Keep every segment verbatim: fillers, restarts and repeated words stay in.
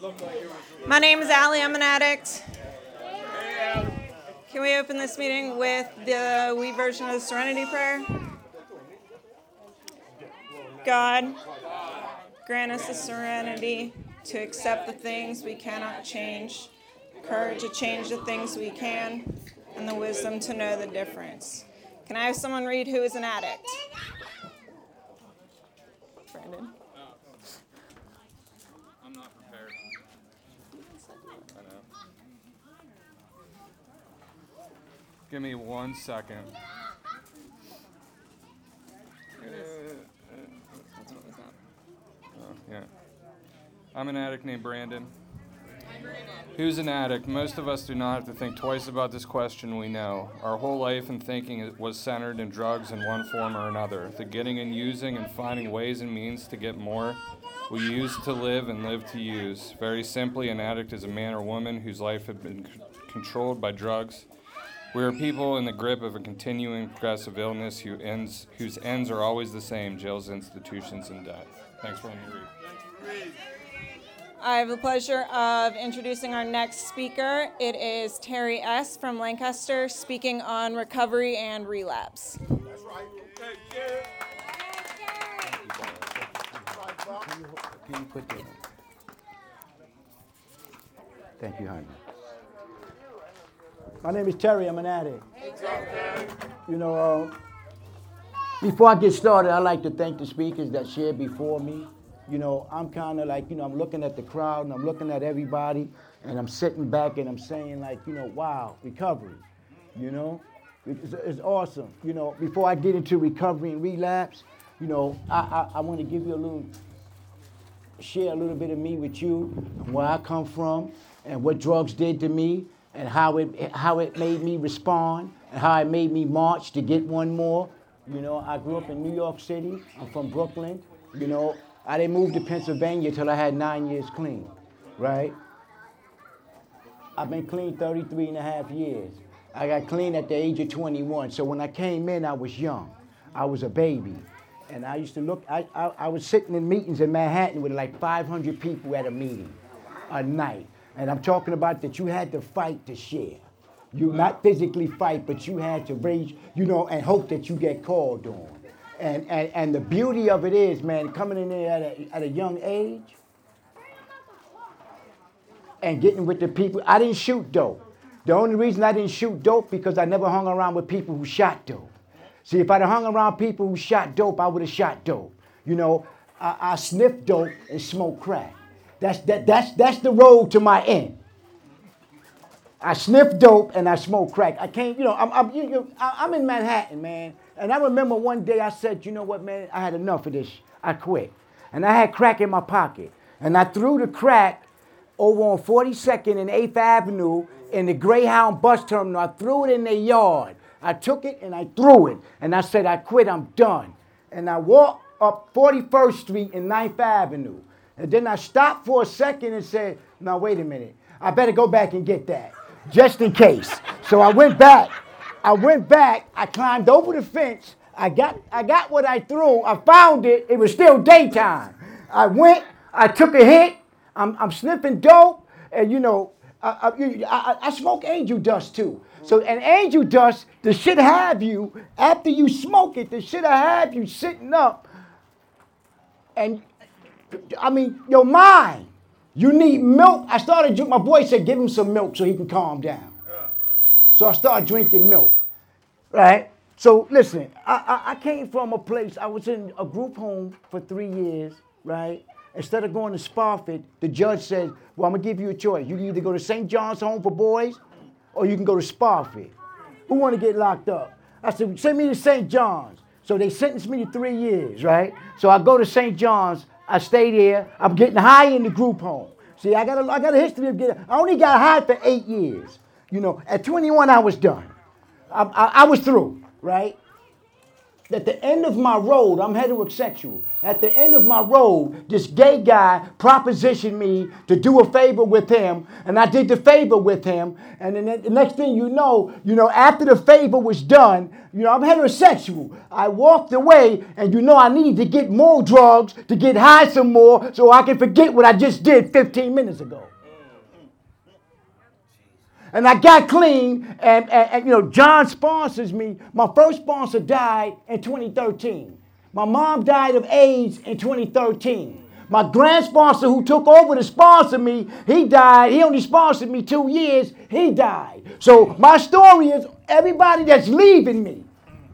My name is Allie. I'm an addict. Can we open this meeting with the wee version of the Serenity Prayer? God, grant us the serenity to accept the things we cannot change, courage to change the things we can, and the wisdom to know the difference. Can I have someone read who is an addict? Brandon. I'm not prepared. I know. Give me one second. Oh, yeah. I'm an addict named Brandon. Who's an addict? Most of us do not have to think twice about this question, we know. Our whole life and thinking was centered in drugs in one form or another. The getting and using and finding ways and means to get more. We use to live and live to use. Very simply, an addict is a man or woman whose life had been c- controlled by drugs. We are people in the grip of a continuing progressive illness who ends, whose ends are always the same, jails, institutions, and death. Thanks for letting me read. I have the pleasure of introducing our next speaker. It is Terry S. from Lancaster, speaking on recovery and relapse. That's right. Can you put that in? Thank you, honey. My name is Terry. I'm an addict. You know, uh, before I get started, I'd like to thank the speakers that shared before me. You know, I'm kind of like, you know, I'm looking at the crowd and I'm looking at everybody and I'm sitting back and I'm saying like, you know, wow, recovery, you know, it's, it's awesome. You know, before I get into recovery and relapse, you know, I, I, I want to give you a little, share a little bit of me with you, where I come from and what drugs did to me and how it, how it made me respond and how it made me march to get one more. You know, I grew up in New York City. I'm from Brooklyn, you know. I didn't move to Pennsylvania till I had nine years clean, right? I've been clean thirty-three and a half years. I got clean at the age of twenty-one. So when I came in, I was young. I was a baby. And I used to look, I, I, I was sitting in meetings in Manhattan with like five hundred people at a meeting a night. And I'm talking about that you had to fight to share. You not physically fight, but you had to raise, you know, and hope that you get called on. And, and and the beauty of it is, man, coming in there at a, at a young age and getting with the people. I didn't shoot dope. The only reason I didn't shoot dope because I never hung around with people who shot dope. See, if I'd have hung around people who shot dope, I would have shot dope. You know, I, I sniffed dope and smoked crack. That's that that's that's the road to my end. I sniff dope and I smoke crack. I can't, you know, I'm I'm, you, you, I'm in Manhattan, man. And I remember one day I said, you know what, man, I had enough of this. I quit. And I had crack in my pocket. And I threw the crack over on forty-second and eighth Avenue in the Greyhound bus terminal. I threw it in their yard. I took it and I threw it. And I said, I quit, I'm done. And I walked up forty-first Street and ninth Avenue. And then I stopped for a second and said, now, wait a minute. I better go back and get that, just in case. So I went back. I went back. I climbed over the fence. I got I got what I threw. I found it. It was still daytime. I went. I took a hit. I'm, I'm sniffing dope. And, you know, I, I, I, I smoke angel dust, too. So, and angel dust, the shit have you, after you smoke it, the shit have you sitting up. And, I mean, your mind. You need milk. I started, my boy said, give him some milk so he can calm down. So I started drinking milk, right? So listen, I, I, I came from a place, I was in a group home for three years, right? Instead of going to Spofford, the judge said, well, I'm gonna give you a choice. You can either go to Saint John's Home for Boys or you can go to Spofford. Who wanna get locked up? I said, send me to Saint John's. So they sentenced me to three years, right? So I go to Saint John's, I stay there, I'm getting high in the group home. See, I got a, I got a history of getting, I only got high for eight years. You know, at twenty-one, I was done. I, I, I was through, right? at the end of my road, I'm heterosexual. At the end of my road, this gay guy propositioned me to do a favor with him, and I did the favor with him. And then the next thing you know, you know, after the favor was done, you know, I'm heterosexual. I walked away, and you know, I needed to get more drugs to get high some more, so I can forget what I just did fifteen minutes ago. And I got clean, and, and, and, you know, John sponsors me. My first sponsor died in twenty thirteen. My mom died of AIDS in twenty thirteen. My grand sponsor who took over to sponsor me, he died. He only sponsored me two years. He died. So my story is everybody that's leaving me.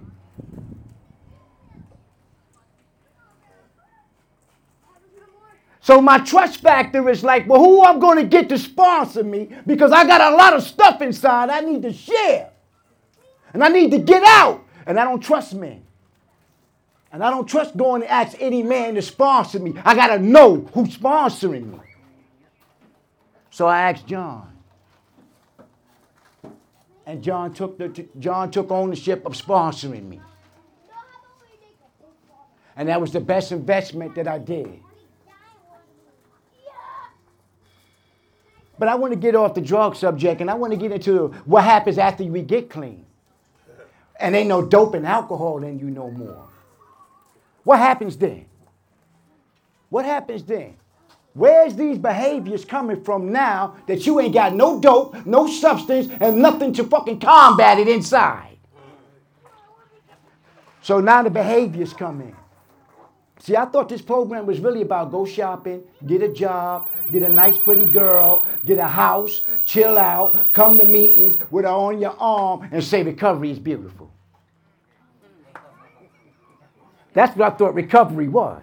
So my trust factor is like, well, who I'm going to get to sponsor me, because I got a lot of stuff inside I need to share. And I need to get out. And I don't trust men. And I don't trust going to ask any man to sponsor me. I got to know who's sponsoring me. So I asked John. And John took, the, John took ownership of sponsoring me. And that was the best investment that I did. But I want to get off the drug subject, and I want to get into what happens after we get clean. And ain't no dope and alcohol in you no more. What happens then? What happens then? Where's these behaviors coming from now that you ain't got no dope, no substance, and nothing to fucking combat it inside? So now the behaviors come in. See, I thought this program was really about go shopping, get a job, get a nice pretty girl, get a house, chill out, come to meetings with her on your arm and say recovery is beautiful. That's what I thought recovery was.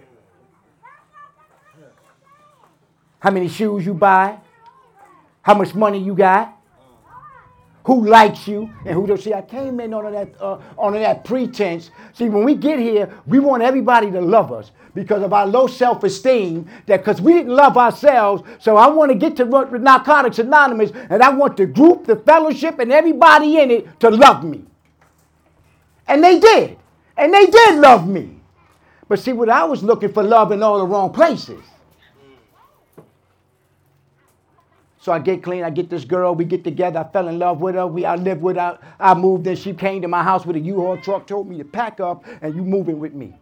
How many shoes you buy, how much money you got, who likes you and who don't. See, I came in on that, uh, on that pretense. See, when we get here, we want everybody to love us because of our low self-esteem, that because we didn't love ourselves. So I want to get to Narcotics Anonymous, and I want the group, the fellowship, and everybody in it to love me. And they did. And they did love me. But see, what I was looking for love in all the wrong places. So I get clean, I get this girl, we get together, I fell in love with her, we I lived with her, I moved in, she came to my house with a U-Haul truck, told me to pack up, and you moving with me.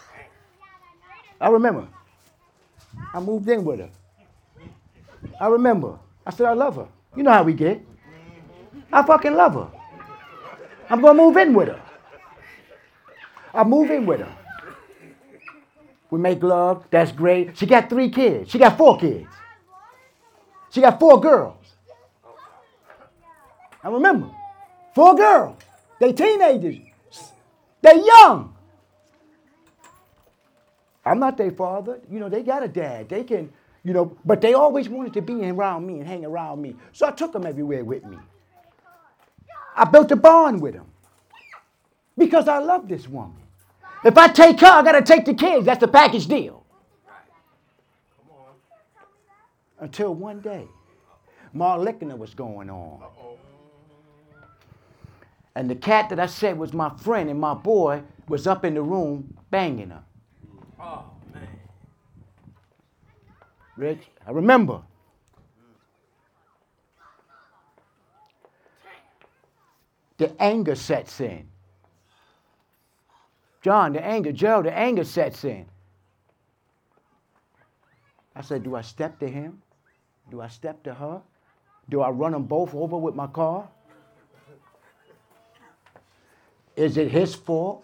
I remember. I moved in with her. I remember. I said, I love her. You know how we get. I fucking love her. I'm going to move in with her. I move in with her. We make love, that's great. She got three kids. She got four kids. She got four girls. I remember. Four girls. They teenagers. They young. I'm not their father. You know, they got a dad. They can, you know, but they always wanted to be around me and hang around me. So I took them everywhere with me. I built a bond with them because I love this woman. If I take her, I got to take the kids. That's the package deal. Until one day, Marlickner was going on. And the cat that I said was my friend and my boy was up in the room banging her. Oh, man. Rich, I remember. The anger sets in. John, the anger, Joe, the anger sets in. I said, do I step to him? Do I step to her? Do I run them both over with my car? Is it his fault?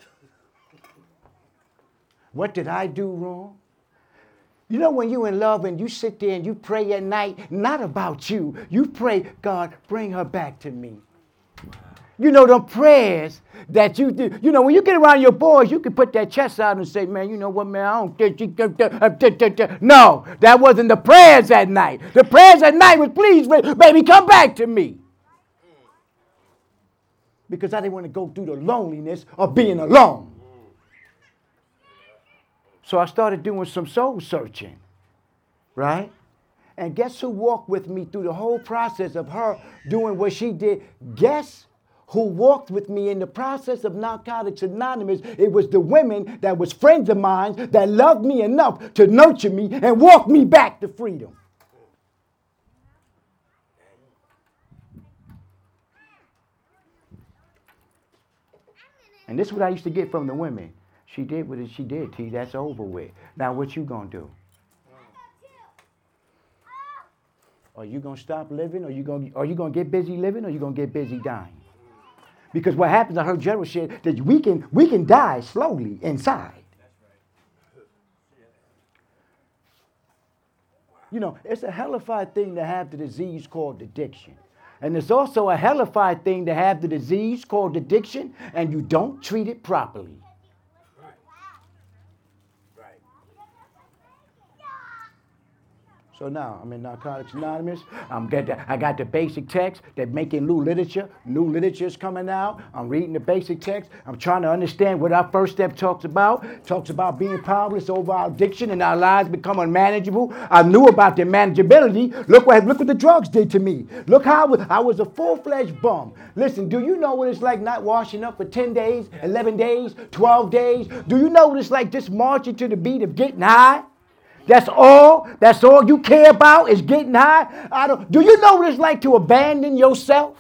What did I do wrong? You know when you're in love and you sit there and you pray at night, not about you. You pray, God, bring her back to me. You know, the prayers that you do. You know, when you get around your boys, you can put that chest out and say, man, you know what, man, I don't think you... No, that wasn't the prayers at night. The prayers at night was, please, baby, come back to me. Because I didn't want to go through the loneliness of being alone. So I started doing some soul searching, right? And guess who walked with me through the whole process of her doing what she did? Guess who walked with me in the process of Narcotics Anonymous. It was the women that was friends of mine that loved me enough to nurture me and walk me back to freedom. And this is what I used to get from the women. She did what she did, T. That's over with. Now what you gonna do? Are you gonna stop living? Or you gonna are you gonna get busy living, or you gonna get busy dying? Because what happens, I heard Gerald say that we can we can die slowly inside. You know, it's a hellified thing to have the disease called addiction. And it's also a hellified thing to have the disease called addiction and you don't treat it properly. So now I'm in Narcotics Anonymous. I'm get the, I got the basic text. They're making new literature. New literature is coming out. I'm reading the basic text. I'm trying to understand what our first step talks about. Talks about being powerless over our addiction and our lives become unmanageable. I knew about their manageability. Look what look what the drugs did to me. Look how I was, I was a full-fledged bum. Listen, do you know what it's like not washing up for ten days, eleven days, twelve days? Do you know what it's like just marching to the beat of getting high? That's all. That's all you care about is getting high. I don't. Do you know what it's like to abandon yourself?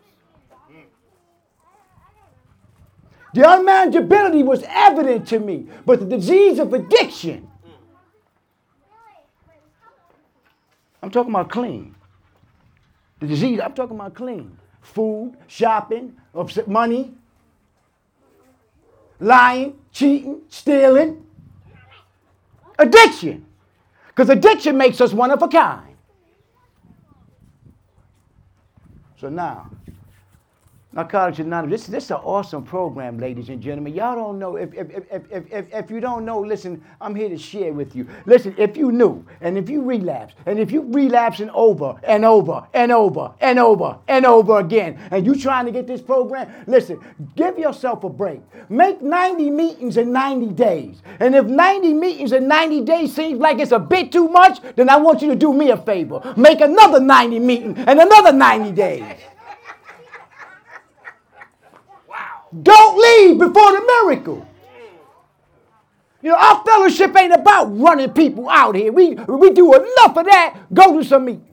The unmanageability was evident to me, but the disease of addiction. I'm talking about clean. The disease. I'm talking about clean. Food, shopping, money, lying, cheating, stealing. Addiction. Because addiction makes us one of a kind. So now, Narcotics Anonymous, this, this is an awesome program, ladies and gentlemen. Y'all don't know, if, if, if, if, if, if you don't know, listen, I'm here to share with you. Listen, if you knew, and if you relapse, and if you relapsing over and over and over and over and over again, and you trying to get this program, listen, give yourself a break. Make ninety meetings in ninety days. And if ninety meetings in ninety days seems like it's a bit too much, then I want you to do me a favor. Make another ninety meetings and another ninety days. Don't leave before the miracle. You know, our fellowship ain't about running people out here. We, we do enough of that. Go to some meetings.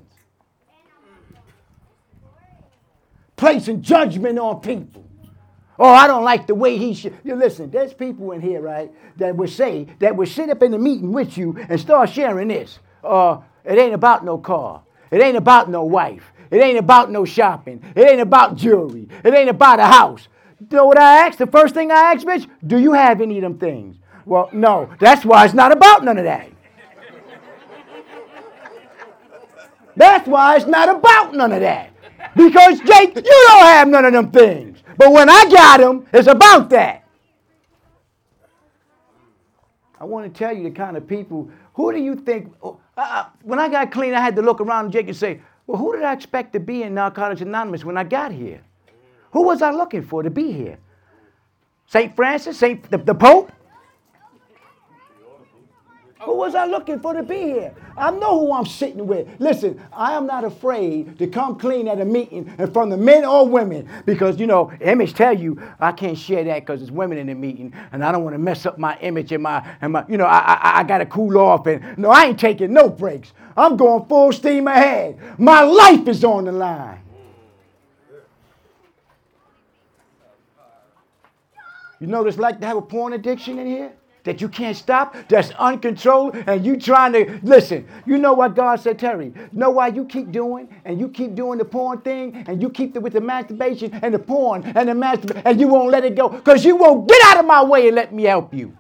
Placing judgment on people. Oh, I don't like the way he should. You listen, there's people in here, right, that would say, that would sit up in the meeting with you and start sharing this. Uh, it ain't about no car. It ain't about no wife. It ain't about no shopping. It ain't about jewelry. It ain't about a house. You know what I asked? The first thing I asked, bitch, do you have any of them things? Well, no. That's why it's not about none of that. That's why it's not about none of that. Because, Jake, you don't have none of them things. But when I got them, it's about that. I want to tell you the kind of people, who do you think, uh, when I got clean, I had to look around Jake and say, well, who did I expect to be in Narcotics Anonymous when I got here? Who was I looking for to be here? Saint Francis? Saint the, the Pope? Who was I looking for to be here? I know who I'm sitting with. Listen, I am not afraid to come clean at a meeting in front of men or women because, you know, image tell you I can't share that because there's women in the meeting and I don't want to mess up my image and my, and my you know, I, I, I got to cool off. And no, I ain't taking no breaks. I'm going full steam ahead. My life is on the line. You know what it's like to have a porn addiction in here? That you can't stop, that's uncontrolled, and you trying to, listen, you know what God said, Terry, you know why you keep doing, and you keep doing the porn thing, and you keep it with the masturbation, and the porn, and the masturbation, and you won't let it go, because you won't get out of my way and let me help you.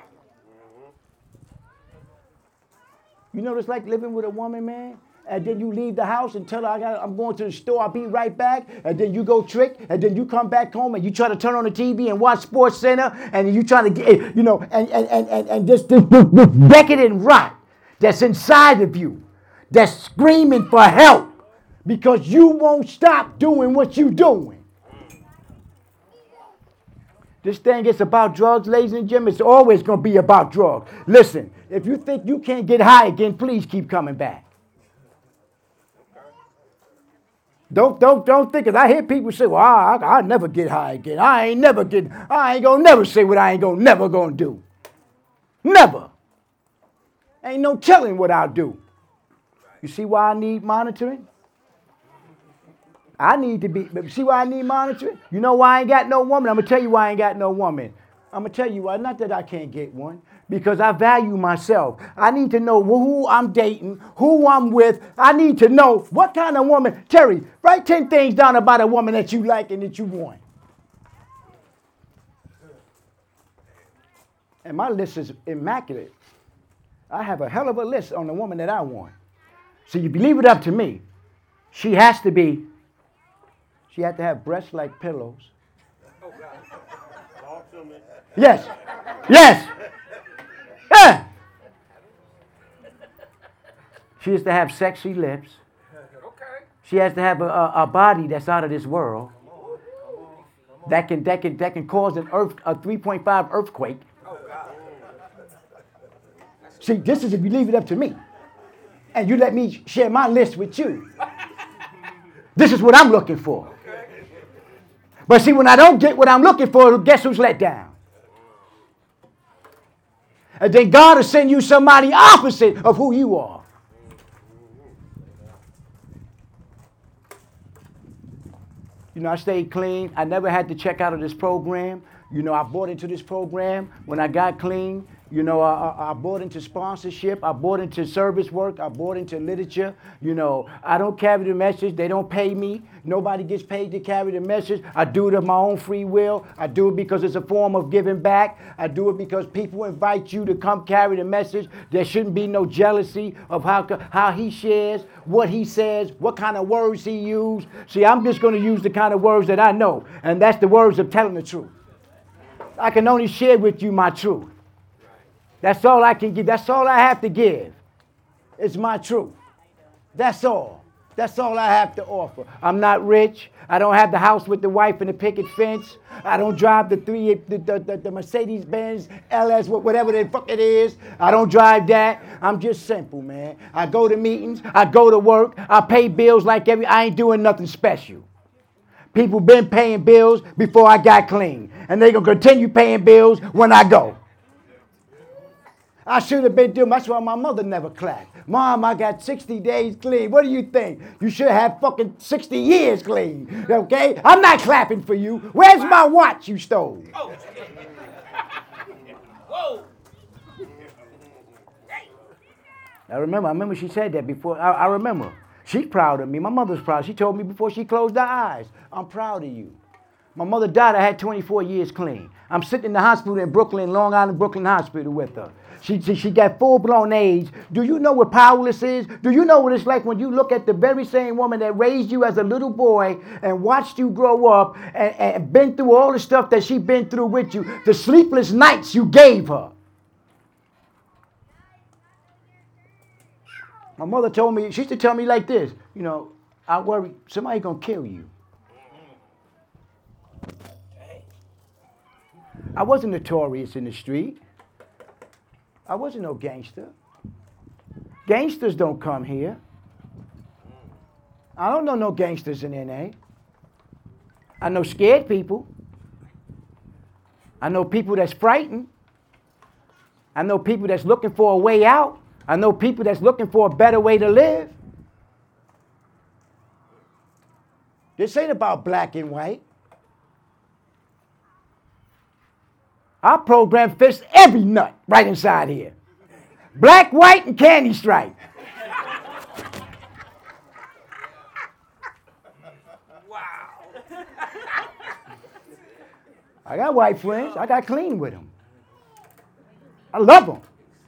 You know what it's like living with a woman, man? And then you leave the house and tell her I got, I'm going to the store, I'll be right back. And then you go trick, and then you come back home and you try to turn on the T V and watch Sports Center, and you trying to get, you know, and and and and, and this, this, this, this decadent rot that's inside of you, that's screaming for help because you won't stop doing what you're doing. This thing is about drugs, ladies and gentlemen. It's always going to be about drugs. Listen, if you think you can't get high again, please keep coming back. Don't don't don't think it. I hear people say, "Well, I I never get high again. I ain't never get. I ain't gonna never say what I ain't gonna never gonna do. Never. Ain't no telling what I'll do." You see why I need monitoring? I need to be. See why I need monitoring? You know why I ain't got no woman? I'm gonna tell you why I ain't got no woman. I'm gonna tell you why. Not that I can't get one. Because I value myself. I need to know who I'm dating, who I'm with. I need to know what kind of woman. Terry, write ten things down about a woman that you like and that you want. And my list is immaculate. I have a hell of a list on the woman that I want. So you leave it up to me. She has to be, she has to have breasts like pillows. Yes. Yes. Yeah. She has to have sexy lips. She has to have a, a, a body that's out of this world. That can that can that can cause an earth a three point five earthquake. See, this is if you leave it up to me, and you let me share my list with you. This is what I'm looking for. But see, when I don't get what I'm looking for, guess who's let down? And then God will send you somebody opposite of who you are. You know, I stayed clean. I never had to check out of this program. You know, I bought into this program when I got clean. You know, I, I, I bought into sponsorship. I bought into service work. I bought into literature. You know, I don't carry the message. They don't pay me. Nobody gets paid to carry the message. I do it of my own free will. I do it because it's a form of giving back. I do it because people invite you to come carry the message. There shouldn't be no jealousy of how, how he shares, what he says, what kind of words he uses. See, I'm just going to use the kind of words that I know, and that's the words of telling the truth. I can only share with you my truth. That's all I can give. That's all I have to give. It's my truth. That's all. That's all I have to offer. I'm not rich. I don't have the house with the wife and the picket fence. I don't drive the three, the, the, the, the Mercedes-Benz L S, whatever the fuck it is. I don't drive that. I'm just simple, man. I go to meetings. I go to work. I pay bills like every. I ain't doing nothing special. People been paying bills before I got clean, and they gonna continue paying bills when I go. I should have been doing, that's why my mother never clapped. Mom, I got sixty days clean. What do you think? You should have fucking sixty years clean, okay? I'm not clapping for you. Where's my watch you stole? Oh. Whoa. I remember, I remember she said that before. I, I remember. She's proud of me. My mother's proud. She told me before she closed her eyes, I'm proud of you. My mother died, I had twenty-four years clean. I'm sitting in the hospital in Brooklyn, Long Island, Brooklyn Hospital with her. She, she, she got full-blown AIDS. Do you know what powerless is? Do you know what it's like when you look at the very same woman that raised you as a little boy and watched you grow up and, and been through all the stuff that she been through with you, the sleepless nights you gave her? My mother told me, she used to tell me like this, you know, I worry, somebody gonna kill you. I wasn't notorious in the street. I wasn't no gangster. Gangsters don't come here. I don't know no gangsters in N A. I know scared people. I know people that's frightened. I know people that's looking for a way out. I know people that's looking for a better way to live. This ain't about black and white. Our program fits every nut right inside here. Black, white, and candy stripe. Wow. I got white friends. I got clean with them. I love them.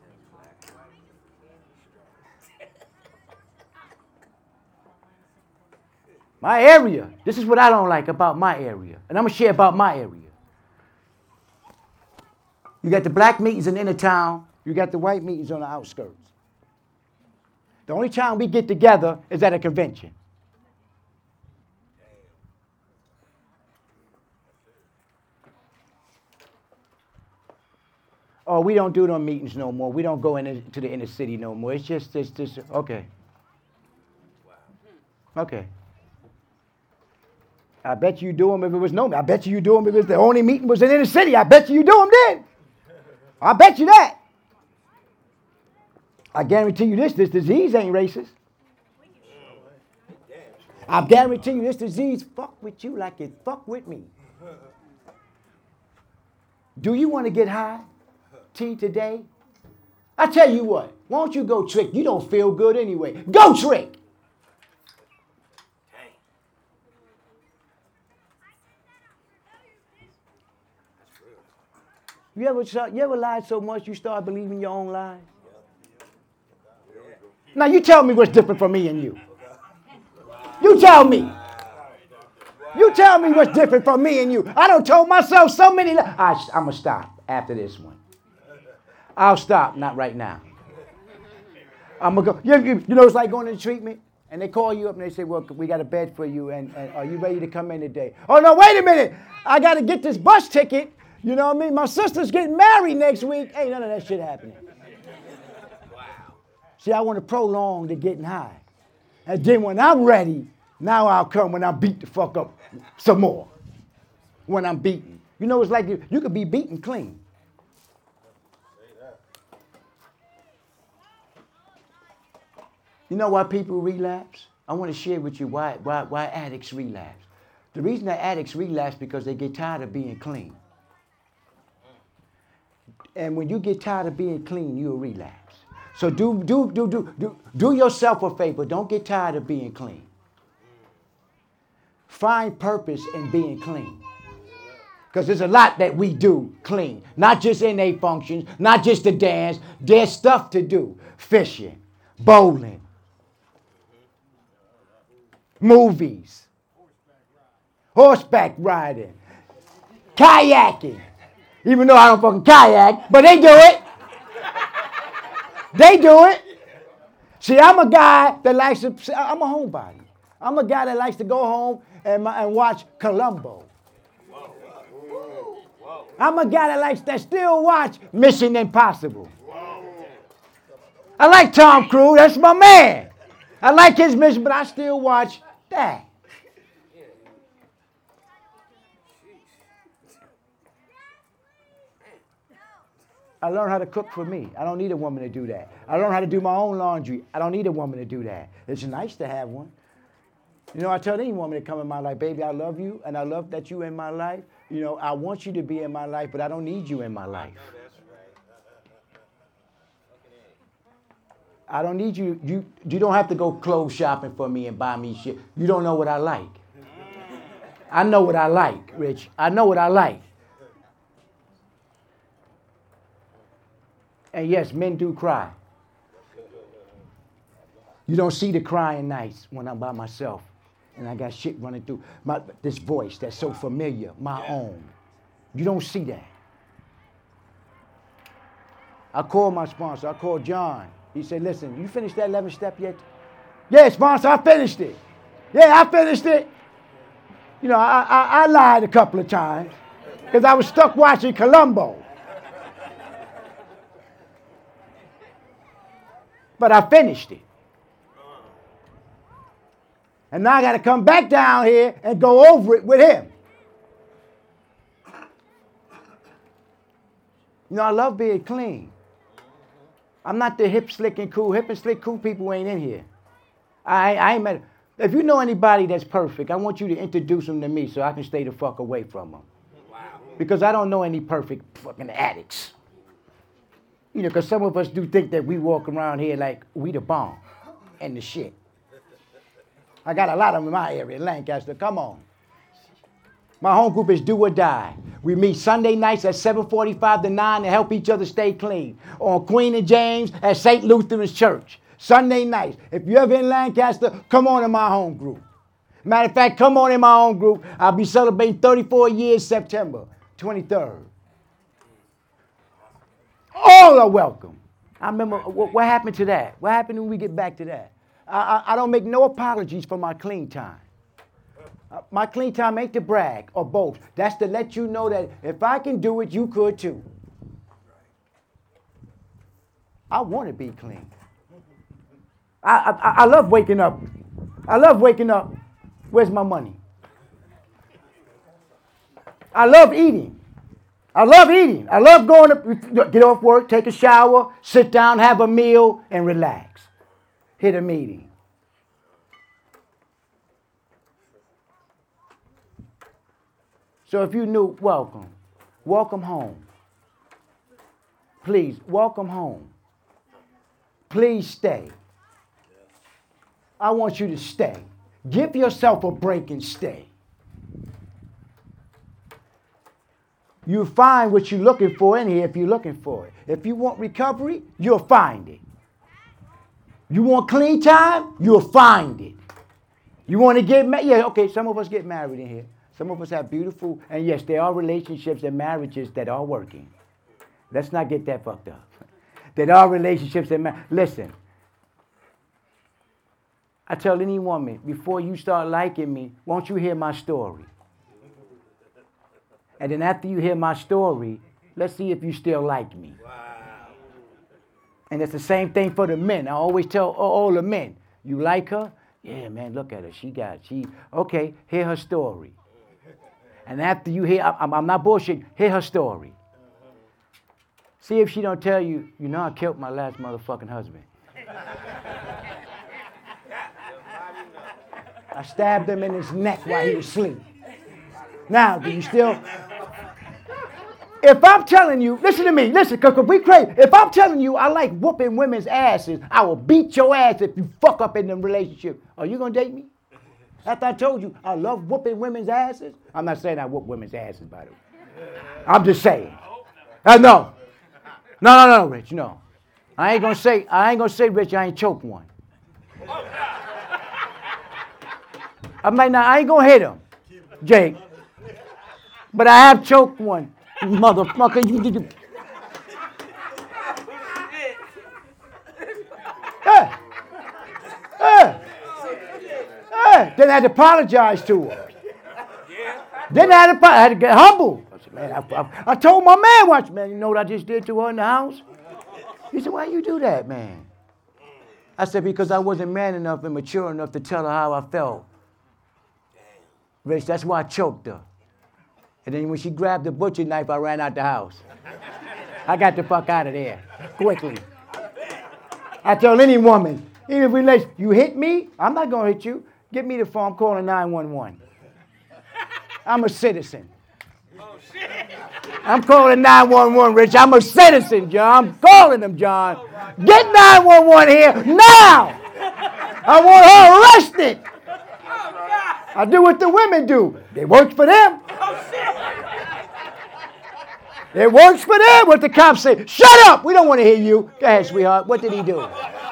My area. This is what I don't like about my area. And I'm going to share about my area. You got the black meetings in the inner town. You got the white meetings on the outskirts. The only time we get together is at a convention. Oh, we don't do no meetings no more. We don't go into the inner city no more. It's just, it's just, okay. Okay. I bet you do them if it was no. I bet you you do them if it was the only meeting was in the city. I bet you you do them then. I bet you that. I guarantee you this, this disease ain't racist. I guarantee you this disease fuck with you like it fuck with me. Do you want to get high, T, today? I tell you what, why don't you go trick? You don't feel good anyway. Go trick. You ever, you ever lied so much you start believing your own lies? Now you tell me what's different from me and you. You tell me. You tell me what's different from me and you. I done told myself so many lies. I, I'm going to stop after this one. I'll stop, not right now. I'm going to go. You, you, you know, it's like going to treatment, and they call you up and they say, well, we got a bed for you, and, and are you ready to come in today? Oh, no, wait a minute. I got to get this bus ticket. You know what I mean? My sister's getting married next week. Ain't none of that shit happening. See, I want to prolong the getting high. And then when I'm ready, now I'll come when I beat the fuck up some more. When I'm beaten. You know, it's like you, you could be beaten clean. You know why people relapse? I want to share with you why, why, why addicts relapse. The reason that addicts relapse because they get tired of being clean. And when you get tired of being clean, you'll relapse. So do, do, do, do, do, do yourself a favor. Don't get tired of being clean. Find purpose in being clean. Because there's a lot that we do clean. Not just innate functions, not just the dance. There's stuff to do. Fishing, bowling, movies, horseback riding, kayaking. Even though I don't fucking kayak, but they do it. They do it. See, I'm a guy that likes to, I'm a homebody. I'm a guy that likes to go home and, and watch Columbo. I'm a guy that likes that still watch Mission Impossible. I like Tom Cruise, that's my man. I like his mission, but I still watch that. I learned how to cook for me. I don't need a woman to do that. I learned how to do my own laundry. I don't need a woman to do that. It's nice to have one. You know, I tell any woman to come in my life, baby, I love you, and I love that you in my life. You know, I want you to be in my life, but I don't need you in my life. I don't need you. You, you don't have to go clothes shopping for me and buy me shit. You don't know what I like. I know what I like, Rich. I know what I like. And yes, men do cry. You don't see the crying nights when I'm by myself and I got shit running through my, this voice that's so familiar, my yeah. own. You don't see that. I called my sponsor. I called John. He said, listen, you finished that eleventh step yet? Yeah, sponsor, I finished it. Yeah, I finished it. You know, I, I, I lied a couple of times because I was stuck watching Columbo. But I finished it. And now I got to come back down here and go over it with him. You know, I love being clean. I'm not the hip, slick, and cool. Hip and slick, cool people ain't in here. I, I ain't met. If you know anybody that's perfect, I want you to introduce them to me so I can stay the fuck away from them. Wow. Because I don't know any perfect fucking addicts. You know, because some of us do think that we walk around here like we the bomb and the shit. I got a lot of them in my area, Lancaster. Come on. My home group is Do or Die. We meet Sunday nights at seven forty-five to nine to help each other stay clean. On Queen and James at Saint Lutheran's Church. Sunday nights. If you're ever in Lancaster, come on in my home group. Matter of fact, come on in my home group. I'll be celebrating thirty-four years September twenty-third. All are welcome. I remember, what, what happened to that? What happened when we get back to that? I, I, I don't make no apologies for my clean time. Uh, my clean time ain't to brag or boast. That's to let you know that if I can do it, you could too. I want to be clean. I, I, I love waking up. I love waking up. Where's my money? I love eating. I love eating. I love going to get off work, take a shower, sit down, have a meal, and relax. Hit a meeting. So if you're new, welcome. Welcome home. Please, welcome home. Please stay. I want you to stay. Give yourself a break and stay. You'll find what you're looking for in here if you're looking for it. If you want recovery, you'll find it. You want clean time, you'll find it. You want to get married? Yeah, okay, some of us get married in here. Some of us have beautiful, and yes, there are relationships and marriages that are working. Let's not get that fucked up. There are relationships and marriages. Listen, I tell any woman, before you start liking me, won't you hear my story? And then after you hear my story, let's see if you still like me. Wow. And it's the same thing for the men. I always tell all the men, you like her? Yeah, man, look at her. She got, she, okay, hear her story. And after you hear, I'm, I'm not bullshit, hear her story. See if she don't tell you, you know I killed my last motherfucking husband. I stabbed him in his neck while he was asleep. Now, do you still... If I'm telling you, listen to me, listen, because we crazy. If I'm telling you I like whooping women's asses, I will beat your ass if you fuck up in the relationship. Are you going to date me? After I told you I love whooping women's asses? I'm not saying I whoop women's asses, by the way. I'm just saying. Uh, no. No, no, no, Rich, no. I ain't going to say, I ain't going to say, Rich, I ain't choked one. I might not, I ain't going to hit him, Jake. But I have choked one. Motherfucker, you did it. Hey. Hey. Hey. Then I had to apologize to her. Then I had to, I had to get humble. I said, man, I, I, I told my man once, man, you know what I just did to her in the house? He said, why you do that, man? I said, because I wasn't man enough and mature enough to tell her how I felt. Rich, that's why I choked her. And then when she grabbed the butcher knife, I ran out the house. I got the fuck out of there quickly. I tell any woman, even if we let you hit me, I'm not going to hit you. Get me the phone, I'm calling nine one one. I'm a citizen. Oh, shit. I'm calling nine one one, Rich. I'm a citizen, John. I'm calling them, John. Get nine one one here now. I want her arrested. I do what the women do. It works for them. It works for them. What the cops say, shut up. We don't want to hear you. Go ahead, sweetheart. What did he do?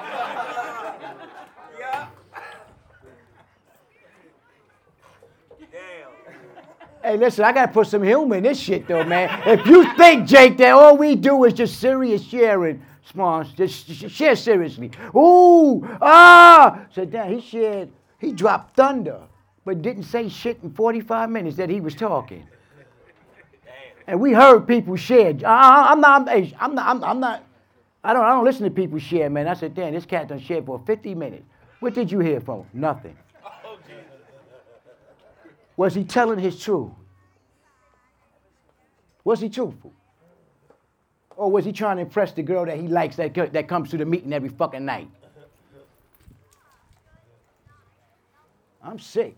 Hey, listen, I got to put some humor in this shit, though, man. If you think, Jake, that all we do is just serious sharing, Smalls, just share seriously. Ooh, ah. So, damn, he shared, he dropped thunder, but didn't say shit in forty-five minutes that he was talking. And we heard people share. I, I'm not, I'm not, I'm, I'm not, I don't, I don't listen to people share, man. I said, damn, this cat done shared for fifty minutes. What did you hear from him? Nothing. Was he telling his truth? Was he truthful? Or was he trying to impress the girl that he likes that, that comes to the meeting every fucking night? I'm sick.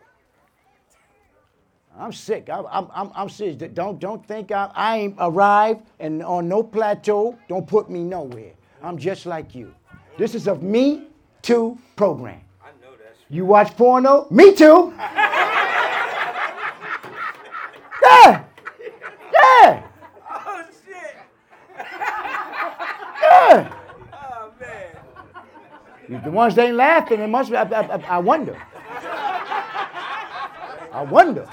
I'm sick. I'm, I'm, I'm, I'm serious. Don't, don't think I, I ain't arrived and on no plateau. Don't put me nowhere. I'm just like you. This is a Me Too program. I know that's right. You watch porno? Me too. Yeah. Yeah. Oh, shit. Yeah. Oh, man. The ones that ain't laughing, it must be, I, I, I wonder. I wonder.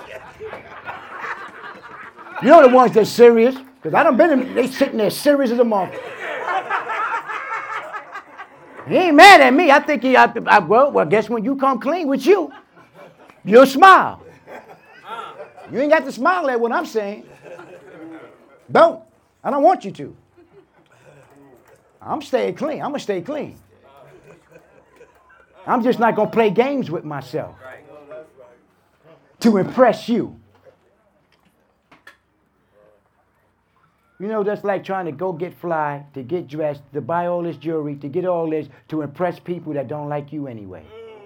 You know the ones that's serious? Because I done been in, they sitting there serious as a mother. He ain't mad at me. I think he, I, I, well, well, guess when you come clean with you, you'll smile. You ain't got to smile at what I'm saying. Don't. I don't want you to. I'm staying clean. I'm going to stay clean. I'm just not going to play games with myself to impress you. You know, that's like trying to go get fly, to get dressed, to buy all this jewelry, to get all this, to impress people that don't like you anyway.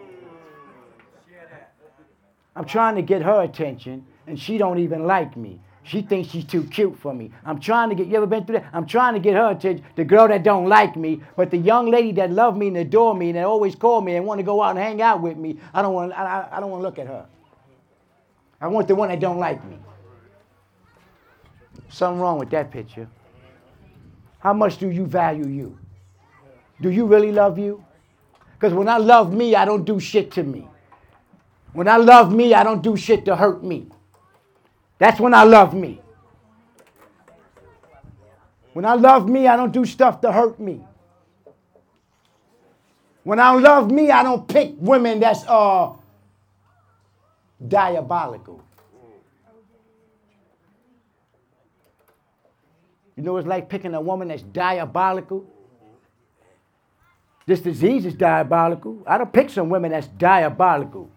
I'm trying to get her attention, and she don't even like me. She thinks she's too cute for me. I'm trying to get, you ever been through that? I'm trying to get her attention, the girl that don't like me, but the young lady that love me and adore me and that always call me and want to go out and hang out with me, I don't want, I, I don't want to look at her. I want the one that don't like me. Something wrong with that picture. How much do you value you? Do you really love you? Because when I love me, I don't do shit to me. When I love me, I don't do shit to hurt me. That's when I love me. When I love me, I don't do stuff to hurt me. When I love me, I don't pick women that's uh, diabolical. You know what it's like picking a woman that's diabolical? This disease is diabolical. I don't pick some women that's diabolical.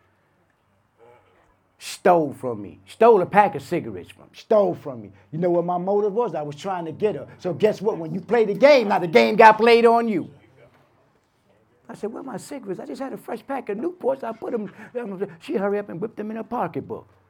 Stole from me. Stole a pack of cigarettes from me. Stole from me. You know what my motive was? I was trying to get her. So guess what? When you play the game, now the game got played on you. I said, where are my cigarettes? I just had a fresh pack of Newports. I put them. She hurry up and whipped them in her pocketbook.